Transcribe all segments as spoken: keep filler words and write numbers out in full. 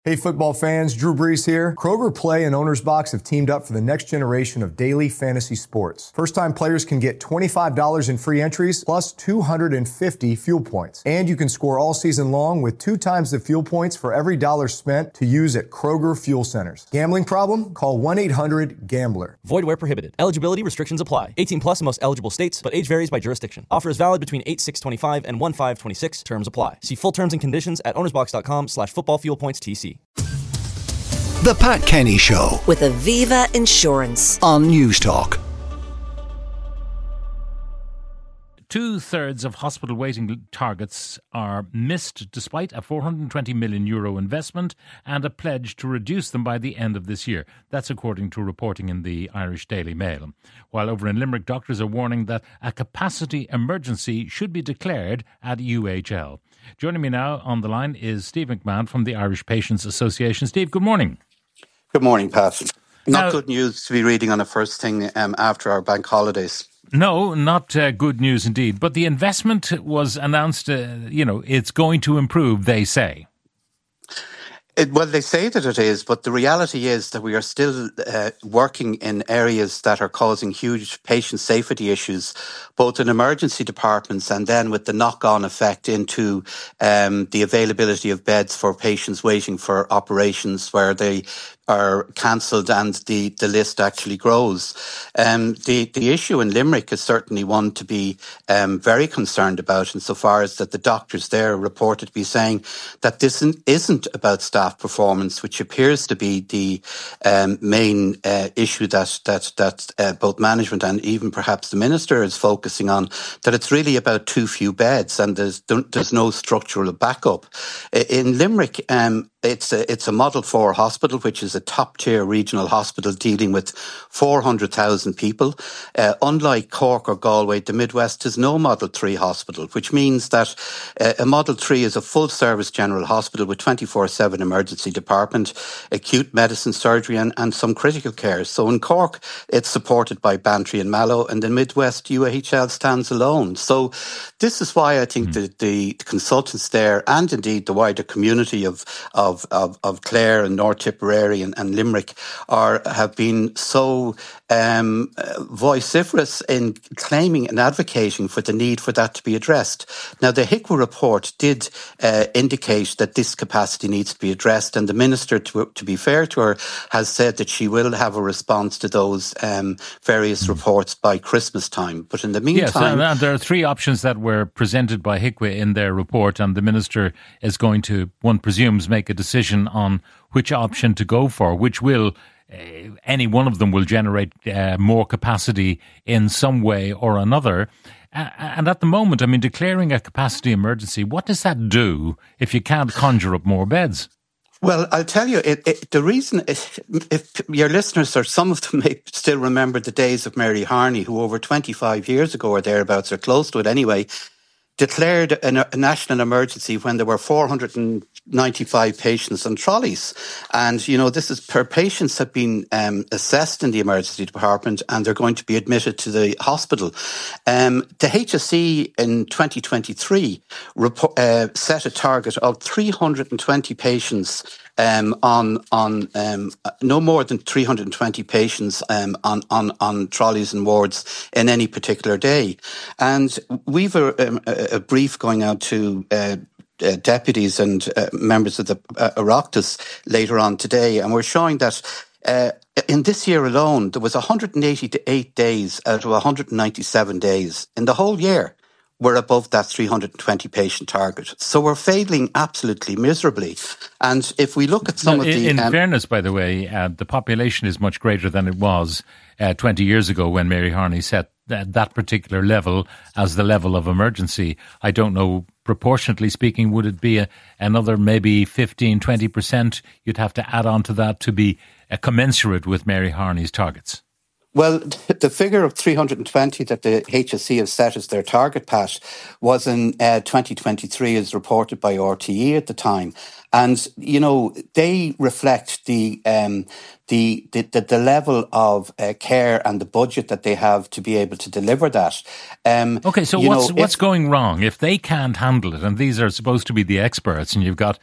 Hey football fans, Drew Brees here. Kroger Play and Owner's Box have teamed up for the next generation of daily fantasy sports. First-time players can get twenty-five dollars in free entries plus two hundred fifty fuel points. And you can score all season long with two times the fuel points for every dollar spent to use at Kroger Fuel Centers. Gambling problem? Call one eight hundred gambler. Void where prohibited. Eligibility restrictions apply. eighteen plus in most eligible states, but age varies by jurisdiction. Offer is valid between eight six twenty-five and one five twenty-six. Terms apply. See full terms and conditions at ownersbox.com slash football fuel points TC. The Pat Kenny Show with Aviva Insurance on News Talk. Two-thirds of hospital waiting targets are missed despite a four hundred twenty million euro investment and a pledge to reduce them by the end of this year. That's according to reporting in the Irish Daily Mail. While over in Limerick, doctors are warning that a capacity emergency should be declared at U H L. Joining me now on the line is Steve McMahon from the Irish Patients Association. Steve, good morning. Good morning, Pat. Not Now, good news to be reading on a first thing um, after our bank holidays. No, not uh, good news indeed. But the investment was announced, uh, you know, it's going to improve, they say. It, well, they say that it is, but the reality is that we are still uh, working in areas that are causing huge patient safety issues, both in emergency departments and then with the knock-on effect into um, the availability of beds for patients waiting for operations where they are cancelled and the, the list actually grows. Um, the, the issue in Limerick is certainly one to be um, very concerned about, insofar as that the doctors there are reported to be saying that this isn't about staff performance, which appears to be the um, main uh, issue that that that uh, both management and even perhaps the minister is focusing on, that it's really about too few beds and there's there's no structural backup. In Limerick, um, It's a, it's a Model four hospital, which is a top-tier regional hospital dealing with four hundred thousand people. Uh, unlike Cork or Galway, the Midwest has no Model three hospital, which means that uh, a Model three is a full-service general hospital with twenty-four seven emergency department, acute medicine, surgery and, and some critical care. So in Cork, it's supported by Bantry and Mallow, and the Midwest, U H L stands alone. So this is why I think mm. the, the consultants there, and indeed the wider community of, of Of, of, of Clare and North Tipperary and, and Limerick are have been so um, vociferous in claiming and advocating for the need for that to be addressed. Now, the H I C W report did uh, indicate that this capacity needs to be addressed, and the Minister, to, to be fair to her, has said that she will have a response to those um, various reports by Christmas time. But in the meantime... Yes, and there are three options that were presented by H I C W in their report, and the Minister is going to, one presumes, make a decision on which option to go for, which will, uh, any one of them will generate uh, more capacity in some way or another. Uh, and at the moment, I mean, declaring a capacity emergency, what does that do if you can't conjure up more beds? Well, I'll tell you, it, it, the reason, if, if your listeners, or some of them may still remember the days of Mary Harney, who over twenty-five years ago or thereabouts, or close to it anyway, declared a, a national emergency when there were four hundred ninety-five patients on trolleys. And, you know, this is per patients have been um, assessed in the emergency department and they're going to be admitted to the hospital. Um, the H S E in twenty twenty-three report, uh, set a target of three hundred twenty patients Um, on on um, no more than three hundred twenty patients um, on, on on trolleys and wards in any particular day, and we've a, a, a brief going out to uh, uh, deputies and uh, members of the uh, Oireachtas later on today, and we're showing that uh, in this year alone there was one hundred eighty-eight days out of one hundred ninety-seven days in the whole year. We're above that three hundred twenty patient target. So we're failing absolutely miserably. And if we look at some now, of the... In um, fairness, by the way, uh, the population is much greater than it was uh, twenty years ago when Mary Harney set that, that particular level as the level of emergency. I don't know, proportionately speaking, would it be a, another maybe fifteen, twenty percent you'd have to add on to that to be uh, commensurate with Mary Harney's targets? Well, the figure of three hundred twenty that the H S E have set as their target, Pat, was in uh, twenty twenty-three, as reported by R T E at the time. And, you know, they reflect the um, the, the the level of uh, care and the budget that they have to be able to deliver that. Um, okay, so you what's know, what's if, going wrong? If they can't handle it, and these are supposed to be the experts, and you've got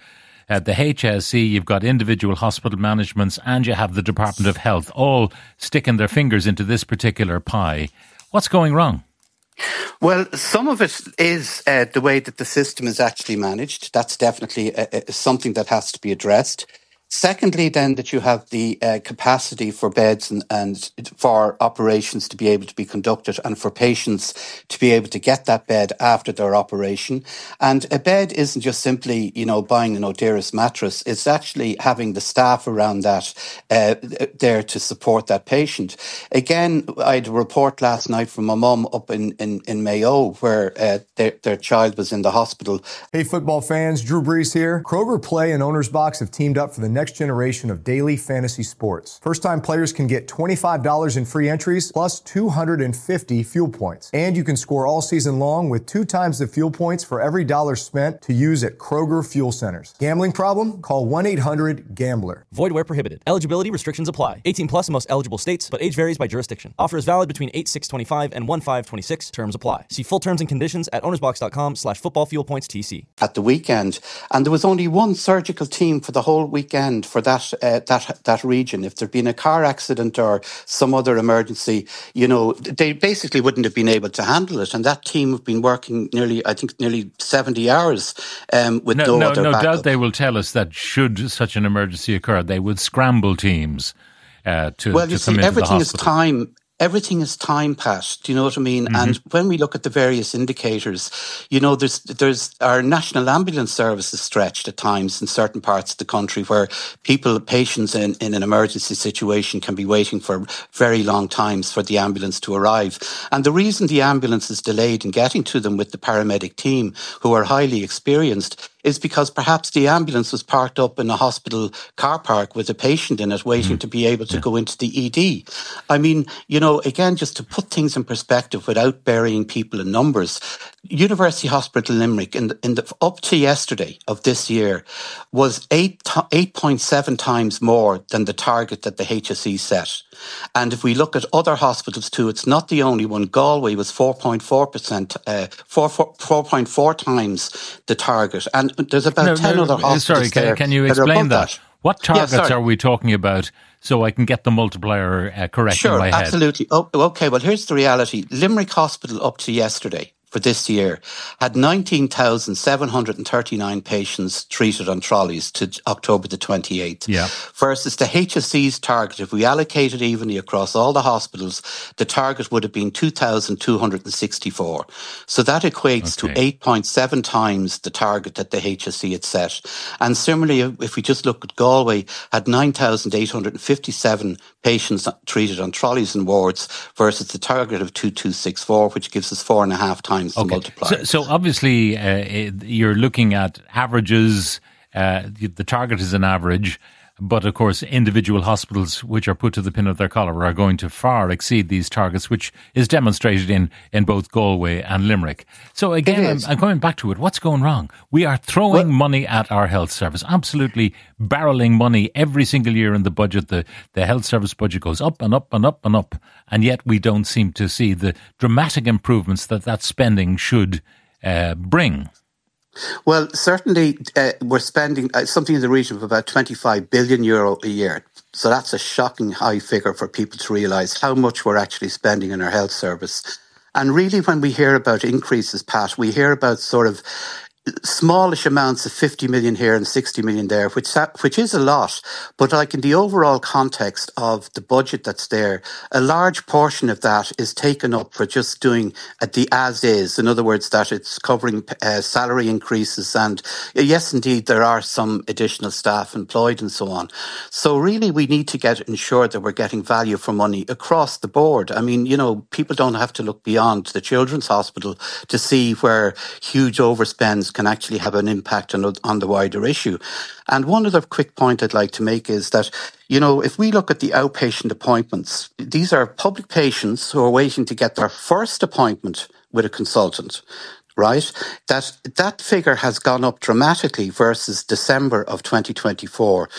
uh, the H S E, you've got individual hospital managements, and you have the Department of Health all sticking their fingers into this particular pie. What's going wrong? Well, some of it is uh, the way that the system is actually managed. That's definitely uh, uh, something that has to be addressed. Secondly, then, that you have the uh, capacity for beds and, and for operations to be able to be conducted and for patients to be able to get that bed after their operation. And a bed isn't just simply, you know, buying an Oderis mattress. It's actually having the staff around that uh, there to support that patient. Again, I had a report last night from a mum up in, in, in Mayo where uh, their, their child was in the hospital. Hey, football fans, Drew Brees here. Kroger Play and Owner's Box have teamed up for the next generation of daily fantasy sports. First-time players can get twenty-five dollars in free entries plus two hundred fifty fuel points. And you can score all season long with two times the fuel points for every dollar spent to use at Kroger Fuel Centers. Gambling problem? Call one eight hundred gambler. Void where prohibited. Eligibility restrictions apply. eighteen plus in most eligible states, but age varies by jurisdiction. Offer is valid between eight six twenty-five and one five twenty-six. Terms apply. See full terms and conditions at ownersbox.com slash football fuel points TC. At the weekend, and there was only one surgical team for the whole weekend for that uh, that that region. If there'd been a car accident or some other emergency, you know, they basically wouldn't have been able to handle it. And that team have been working nearly, I think, nearly seventy hours um, with no, no, no other No backup. doubt they will tell us that should such an emergency occur, they would scramble teams uh, to, well, to you come see, into everything the is hospital. time. Everything is time passed. Do you know what I mean? Mm-hmm. And when we look at the various indicators, you know, there's there's our national ambulance service is stretched at times in certain parts of the country where people, patients in, in an emergency situation can be waiting for very long times for the ambulance to arrive. And the reason the ambulance is delayed in getting to them with the paramedic team, who are highly experienced, is because perhaps the ambulance was parked up in a hospital car park with a patient in it waiting mm. to be able to yeah. go into the E D. I mean, you know, again, just to put things in perspective without burying people in numbers, University Hospital Limerick in the, in the, up to yesterday of this year was eight eight point seven times more than the target that the H S E set. And if we look at other hospitals too, it's not the only one. Galway was four point four percent, uh, four point four times the target. And there's about no, ten no, other hospitals sorry, can, there can you that explain that? that? What targets yeah, are we talking about so I can get the multiplier uh, correct sure, in my head? Absolutely. Oh, okay, well, here's the reality. Limerick Hospital up to yesterday for this year had nineteen thousand seven hundred thirty-nine patients treated on trolleys to October the twenty-eighth. Yeah. Versus the H S E's target, if we allocated evenly across all the hospitals, the target would have been two thousand two hundred sixty-four. So that equates okay. to eight point seven times the target that the H S E had set. And similarly, if we just look at Galway, had nine thousand eight hundred fifty-seven patients treated on trolleys and wards versus the target of two thousand two hundred sixty-four, which gives us four and a half times the okay. multiplier. So, so obviously uh, you're looking at averages. Uh, the target is an average. But, of course, individual hospitals which are put to the pin of their collar are going to far exceed these targets, which is demonstrated in, in both Galway and Limerick. So, again, I'm, I'm coming back to it. What's going wrong? We are throwing well, money at our health service, absolutely barrelling money every single year in the budget. The, the health service budget goes up and up and up and up, and yet we don't seem to see the dramatic improvements that that spending should uh, bring. Well, certainly uh, we're spending uh, something in the region of about twenty-five billion euro a year. So that's a shocking high figure for people to realise how much we're actually spending in our health service. And really, when we hear about increases, Pat, we hear about sort of smallish amounts of fifty million here and sixty million there, which which is a lot. But like in the overall context of the budget that's there, a large portion of that is taken up for just doing at the as is. In other words, that it's covering uh, salary increases. And uh, yes, indeed, there are some additional staff employed and so on. So really, we need to get ensure that we're getting value for money across the board. I mean, you know, people don't have to look beyond the Children's Hospital to see where huge overspends can actually have an impact on, on the wider issue. And one other quick point I'd like to make is that, you know, if we look at the outpatient appointments, these are public patients who are waiting to get their first appointment with a consultant, right? That that figure has gone up dramatically versus December of twenty twenty-four.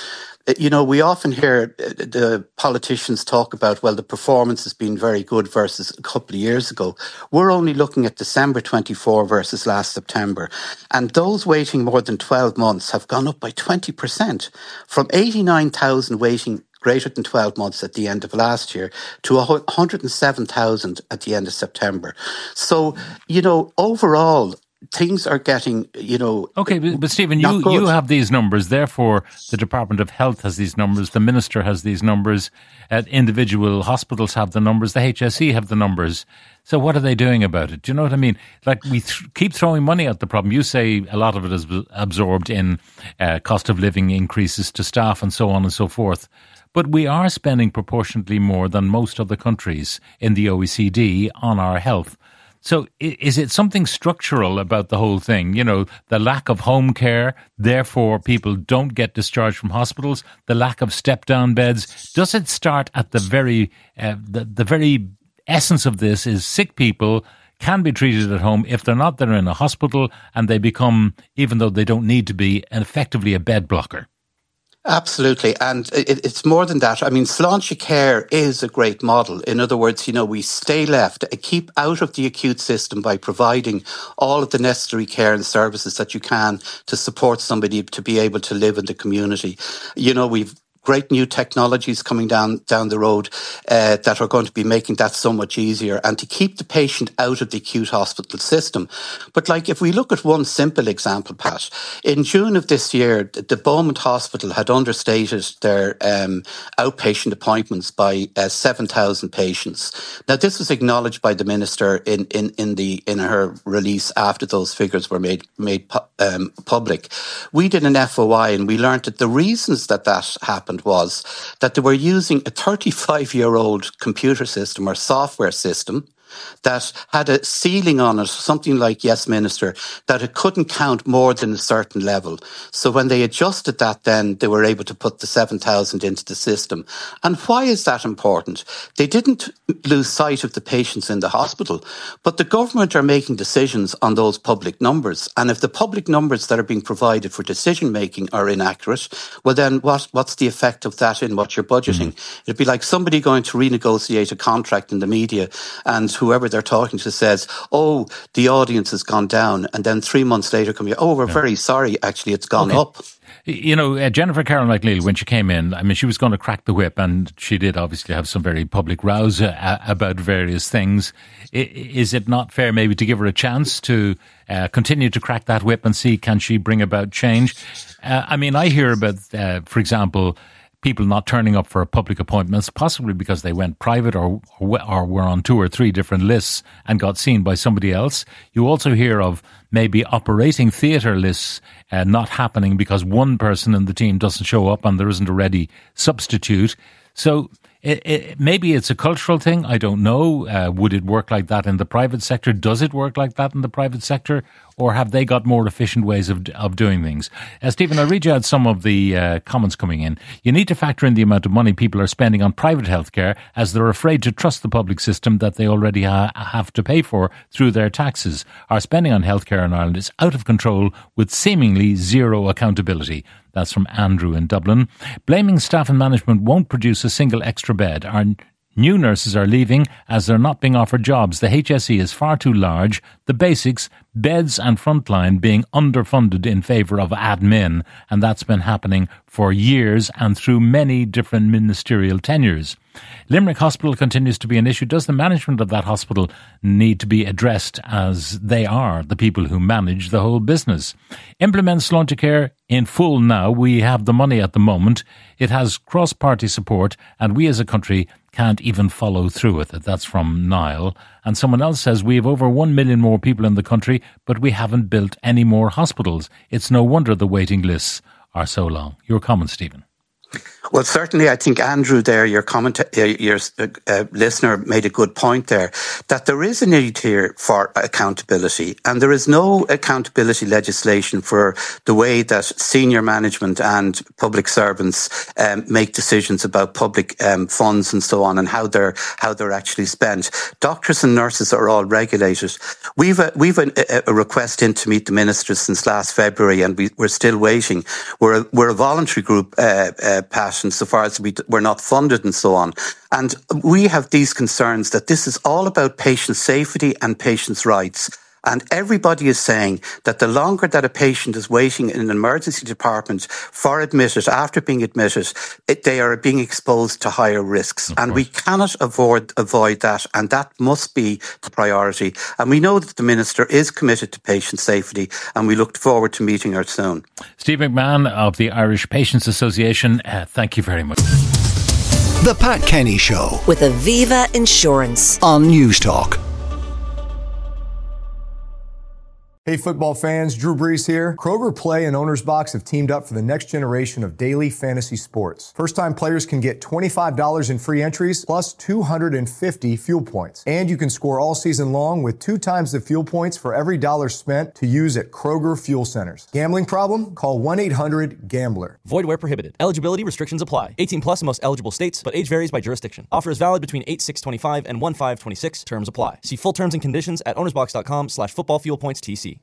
you know, we often hear the politicians talk about, well, the performance has been very good versus a couple of years ago. We're only looking at December twenty-four versus last September. And those waiting more than twelve months have gone up by twenty percent, from eighty-nine thousand waiting greater than twelve months at the end of last year to one hundred seven thousand at the end of September. So, you know, overall, things are getting, you know... Okay, but, but Stephen, you, you have these numbers. Therefore, the Department of Health has these numbers. The Minister has these numbers. Uh, individual hospitals have the numbers. The H S E have the numbers. So what are they doing about it? Do you know what I mean? Like, we th- keep throwing money at the problem. You say a lot of it is absorbed in uh, cost of living increases to staff and so on and so forth. But we are spending proportionately more than most other countries in the O E C D on our health. So is it something structural about the whole thing? You know, the lack of home care, therefore people don't get discharged from hospitals, the lack of step-down beds. Does it start at the very, uh, the, the very essence of this is sick people can be treated at home. If they're not, they're in a hospital and they become, even though they don't need to be, effectively a bed blocker. Absolutely. And it, it's more than that. I mean, Sláinte Care is a great model. In other words, you know, we stay left, keep out of the acute system by providing all of the necessary care and services that you can to support somebody to be able to live in the community. You know, we've great new technologies coming down down the road uh, that are going to be making that so much easier and to keep the patient out of the acute hospital system. But like if we look at one simple example, Pat, in June of this year, the Beaumont Hospital had understated their um, outpatient appointments by uh, seven thousand patients. Now, this was acknowledged by the Minister in, in, in, the, in her release after those figures were made, made um, public. We did an F O I and we learned that the reasons that that happened was that they were using a thirty-five-year-old computer system or software system that had a ceiling on it, something like, yes, Minister, that it couldn't count more than a certain level. So when they adjusted that, then they were able to put the seven thousand into the system. And why is that important? They didn't lose sight of the patients in the hospital, but the government are making decisions on those public numbers. And if the public numbers that are being provided for decision-making are inaccurate, well, then what, what's the effect of that in what you're budgeting? Mm-hmm. It'd be like somebody going to renegotiate a contract in the media and whoever they're talking to says, oh, the audience has gone down. And then three months later come here, oh, we're yeah. very sorry, actually, it's gone okay. up. You know, uh, Jennifer Carroll McNeil, when she came in, I mean, she was going to crack the whip, and she did obviously have some very public rows uh, about various things. I, is it not fair maybe to give her a chance to uh, continue to crack that whip and see, can she bring about change? Uh, I mean, I hear about, uh, for example, people not turning up for public appointments, possibly because they went private or or were on two or three different lists and got seen by somebody else. You also hear of maybe operating theatre lists uh, not happening because one person in the team doesn't show up and there isn't a ready substitute. So it, it, maybe it's a cultural thing. I don't know. Uh, would it work like that in the private sector? Does it work like that in the private sector? Or have they got more efficient ways of of doing things? Uh, Stephen, I'll read you out some of the uh, comments coming in. You need to factor in the amount of money people are spending on private healthcare as they're afraid to trust the public system that they already ha- have to pay for through their taxes. Our spending on healthcare in Ireland is out of control with seemingly zero accountability. That's from Andrew in Dublin. Blaming staff and management won't produce a single extra bed. Our new nurses are leaving as they're not being offered jobs. The H S E is far too large. The basics, beds and frontline being underfunded in favour of admin. And that's been happening for years and through many different ministerial tenures. Limerick Hospital continues to be an issue. Does the management of that hospital need to be addressed as they are the people who manage the whole business? Implement Sláinte Care in full now. We have the money at the moment. It has cross-party support and we as a country can't even follow through with it. That's from Niall. And someone else says we have over one million more people in the country, but we haven't built any more hospitals. It's no wonder the waiting lists are so long. Your comment, Stephen. Well, certainly, I think Andrew there, your comment, uh, your uh, listener made a good point there, that there is a need here for accountability, and there is no accountability legislation for the way that senior management and public servants um, make decisions about public um, funds and so on, and how they're how they're actually spent. Doctors and nurses are all regulated. We've a, we've a, a request in to meet the ministers since last February, and we, we're still waiting. We're a, we're a voluntary group, uh, uh, Pat, and so far as we, we're not funded and so on. And we have these concerns that this is all about patient safety and patients' rights. And everybody is saying that the longer that a patient is waiting in an emergency department for admitted, after being admitted, it, they are being exposed to higher risks. And we cannot avoid, avoid that. And that must be the priority. And we know that the Minister is committed to patient safety, and we look forward to meeting her soon. Steve McMahon of the Irish Patients Association, uh, thank you very much. The Pat Kenny Show with Aviva Insurance on Newstalk. Hey football fans, Drew Brees here. Kroger Play and Owner's Box have teamed up for the next generation of daily fantasy sports. First-time players can get twenty-five dollars in free entries plus two hundred fifty fuel points. And you can score all season long with two times the fuel points for every dollar spent to use at Kroger Fuel Centers. Gambling problem? Call one eight hundred gambler. Void where prohibited. Eligibility restrictions apply. eighteen plus in most eligible states, but age varies by jurisdiction. Offer is valid between eight six twenty-five and one five twenty-six. Terms apply. See full terms and conditions at ownersbox dot com slash football fuel points T C.